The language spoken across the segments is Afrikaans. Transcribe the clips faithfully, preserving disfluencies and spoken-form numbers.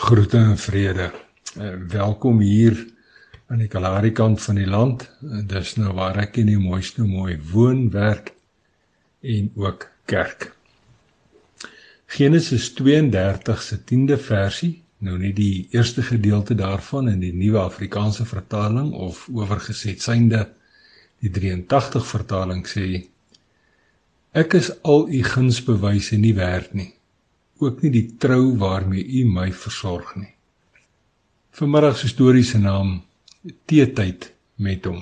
Groete en vrede. Uh, welkom hier aan die Kalahari kant van die land. Uh, dis nou waar ek in die mooiste mooi woon, werk en ook kerk. Genesis tweeëndertig se tiende versie, nou nie die eerste gedeelte daarvan in die nuwe Afrikaanse vertaling of oorgeset synde die drieëntagtig vertaling sê: Ek is al u gunsbewyse nie werd nie, ook nie die trou waarmee u my versorg nie. Vanmiddag se storie se naam Teetyd met hom.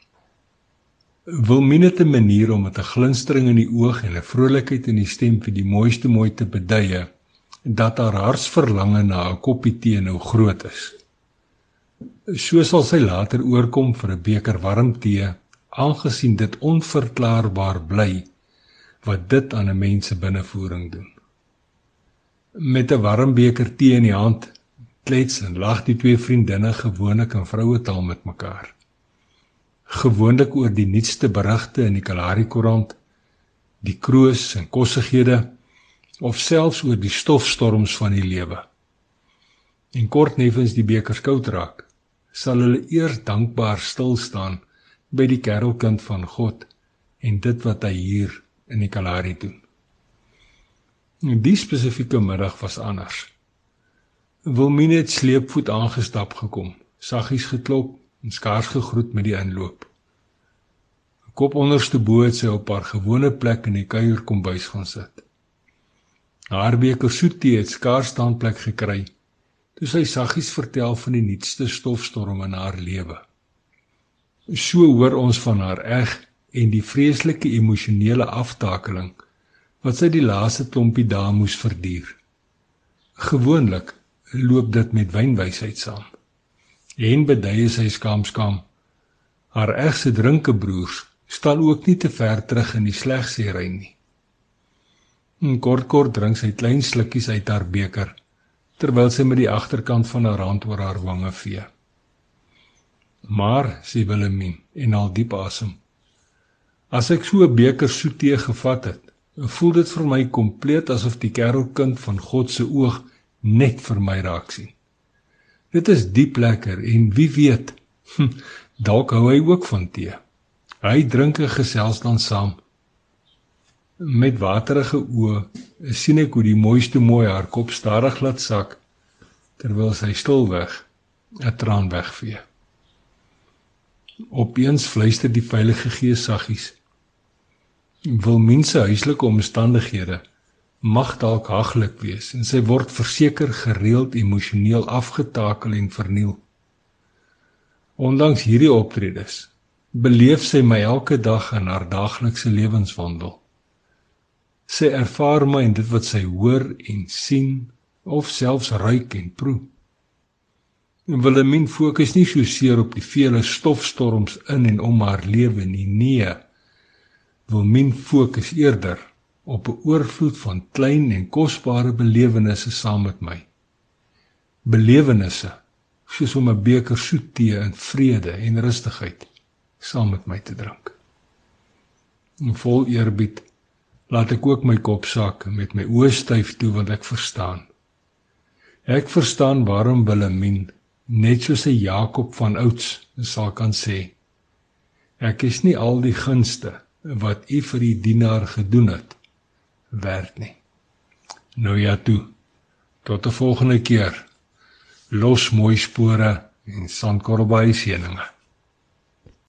Wilmien het 'n manier om met 'n glinstering in die oog en 'n vrolikheid in die stem vir die mooiste mooi te beduie dat haar hartsverlange na 'n koppie tee nou groot is. So sal sy later oorkom vir 'n beker warm tee, aangesien dit onverklaarbaar bly wat dit aan 'n mens se binnevoering doen. Met 'n warm beker tee in die hand, klets en lag die twee vriendinne gewoonlik in vrouetaal met mekaar. Gewoonlik oor die nuutste berigte in die Kalahari koerant, die kroos en kossighede, of selfs oor die stofstorms van die lewe. En kort neffens die beker koud raak, sal hulle eers dankbaar stil staan by die kerelkind van God en dit wat hy hier in die Kalahari doen. Die spesifieke middag was anders. Wilmien het sleepvoet aangestap gekom, saggies geklop en skaars gegroet met die inloop. Kop onderste bo het sy op haar gewone plek in die kuierkombuis gaan sit. Haar beker soettee het skaars standplek gekry, toe sy saggies vertel van die nuutste stofstorm in haar lewe. So hoor ons van haar eg en die vreeslike emosionele aftakeling wat sy die laaste klompie dae moes verduur. Gewoonlik loop dit met wynwysheid saam. En beduie sy skaam-skaam. Haar eg se drinkebroers staan ook nie te ver terug in die slegsêry nie. En kort kort drink sy klein slukkies uit haar beker, terwyl sy met die agterkant van haar hand oor haar wange vee. Maar, sê Willemien, en haal diep asem, as ek so 'n beker soet tee gevat het, voel dit vir my kompleet asof die kerelkind van God se oog net vir my raak sien. Dit is diep lekker en wie weet, hm, dalk hou hy ook van tee. Hy drink en gesels dan saam. Met waterige oë sien ek hoe die mooiste mooi haar kop stadig laat sak, terwyl sy stilweg 'n traan wegvee. Opeens fluister die Heilige Gees saggies: Wilmien se huislike omstandighede mag dalk haglik wees en sy word verseker gereeld emosioneel afgetakel en verniel. Ondanks hierdie optredes beleef sy my elke dag in haar daaglikse lewenswandel. Sy ervaar my in dit wat sy hoor en sien of selfs ruik en proe. Willemien fokus nie so seer op die vele stofstorms in en om haar lewe nie, nee. Wilmien fokus eerder op 'n oorvloed van klein en kosbare belewennisse saam met my. Belewennisse soos om 'n beker soet tee in vrede en rustigheid saam met my te drink. En vol eerbied laat ek ook my kop sak met my oë styf toe, want ek verstaan. Ek verstaan waarom Willemien, net soos 'n Jakob van ouds, sal kan sê: Ek is nie al die gunste wat u vir die dienaar gedoen het, werd nie. Nou ja toe, tot 'n volgende keer. Los mooi spore en sandkorrel by die seëninge.